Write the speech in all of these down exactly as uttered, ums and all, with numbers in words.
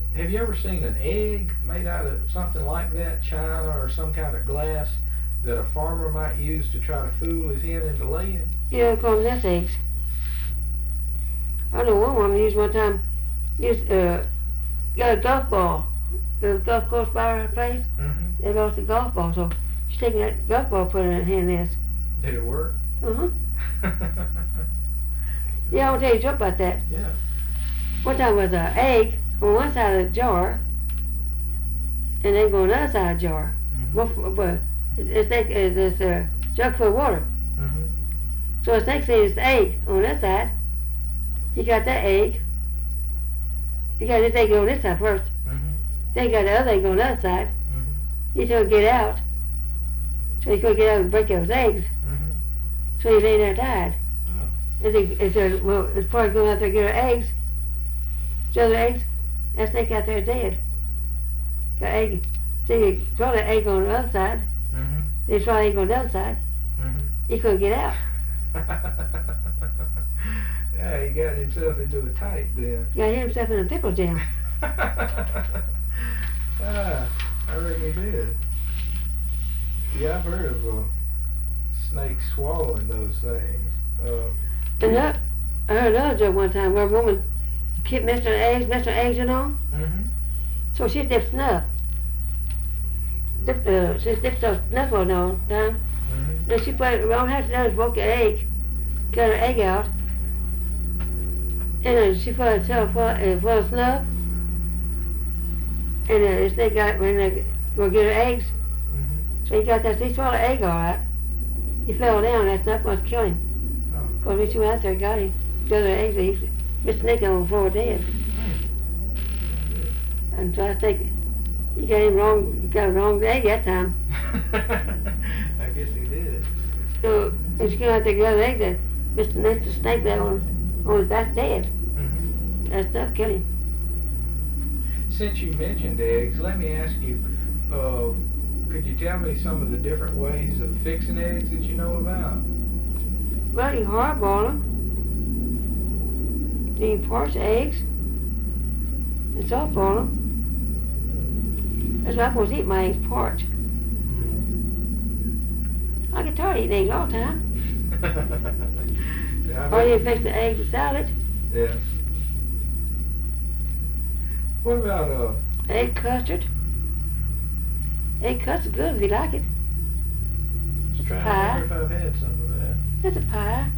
have you ever seen an egg made out of something like that, china or some kind of glass, that a farmer might use to try to fool his hen into laying? Yeah, they call them nest eggs. I know one woman used one time, used, uh, got a golf ball. The golf course by her place, Mm-hmm. they lost the golf ball, so she's taking that golf ball, put it in her hen nest. Did it work? Uh-huh. Yeah, I'll tell you something about that. Yeah. One time was an egg on one side of the jar, and egg on the other side of the jar. Mm-hmm. Well, well, it's like it's, it's a jug full of water. Mm-hmm. So it's like saying it's the egg on that side. You got that egg. You got this egg on this side first. Mm-hmm. Then you got the other egg on the other side. Mm-hmm. You couldn't get out. So he couldn't get out and break those eggs. Mm-hmm. So he lay there and died. Oh. And they, they said, well, it's probably going out there to get her eggs. The other eggs, that snake out there dead. Got egg. See, you throw that egg on the other side. Mm-hmm. They throw the egg on the other side. Mm-hmm. He couldn't get out. Yeah, he got himself into a tight then. He got himself in a pickle jam. Ah, I reckon he did. Yeah, I've heard of uh, snakes swallowing those things. Uh, And that, I heard another joke one time where a woman kept messing her eggs, messing her eggs, you know. mm-hmm. So she dipped snuff. Dipped, uh, she dipped some snuff on all the time. Mm-hmm. And she put it, all had to do is broke the egg, got her egg out, and uh, she put herself full, uh, full of snuff. And uh, the snake got, when they go get her eggs, Mm-hmm. so he got that, he swallowed the egg all right. He fell down, that snuff must kill him. Oh. Because when she went out there and got him, the other eggs, he, Mister Snake on the floor dead. And so I think you got him wrong, you got a wrong egg that time. I guess he did. So when she came out there and got the egg, then Mister Mister Snake there on, on his back dead. Mm-hmm. That stuff killed him. Since you mentioned eggs, let me ask you, uh, could you tell me some of the different ways of fixing eggs that you know about? Well, you hard-boil them. Then you parch the eggs and soft-boil them. That's why I'm supposed to eat my eggs parched. I get tired of eating eggs all the time. Yeah, I Or you bet- fix the eggs with salad, Yeah. What about uh? egg custard. Egg custard good if you like it. Just It's a trying to pie. remember if I've had some of that. It's a pie.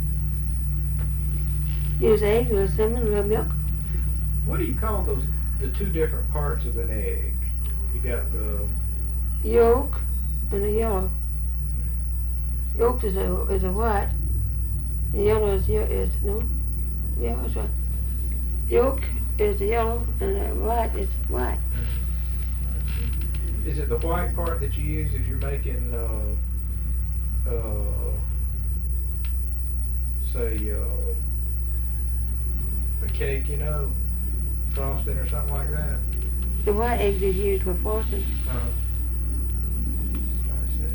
Use eggs, a little cinnamon, a little milk. What do you call those? The two different parts of an egg. You got the. Yolk and the yellow. Yolk is a is a white. The yellow is ye- is no. Yeah, that's right. Yolk is the yellow and the white is white. Is it the white part that you use if you're making, uh, uh, say, uh, a cake, you know, frosting or something like that? The white egg is used for frosting. Uh-huh. I see.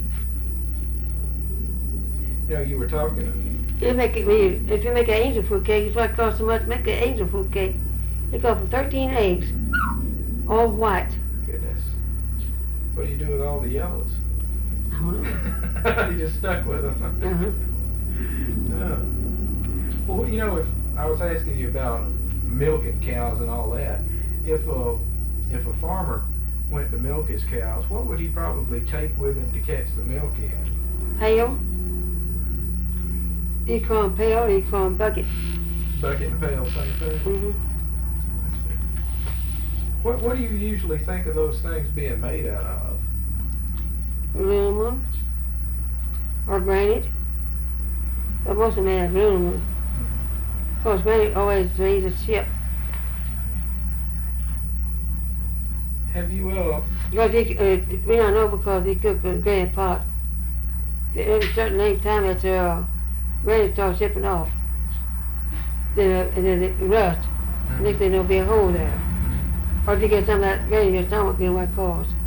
You know, you were talking. You make it when you, if you make an angel food cake, it's what it costs so much to make an angel food cake. It costs for thirteen eggs, all white. Goodness. What do you do with all the yellows? I don't know. You just stuck with them. Uh-huh. Oh. Well, you know, if I was asking you about milking cows and all that, if a if a farmer went to milk his cows, what would he probably take with him to catch the milk in? Pail. You call them pail or you call them bucket. Bucket and pail, same thing. Mm-hmm. What What do you usually think of those things being made out of? Aluminum or granite. But most of them have aluminum. Of course, granite always weighs a ship. Have you uh? Because you, uh, we don't know because you cook a granite pot. Every certain length of time, it's uh, granite starts shipping off. Then, uh, and then it rusts. Next thing there'll be a hole there. Or if you get some of that granite in your stomach, you know what it causes.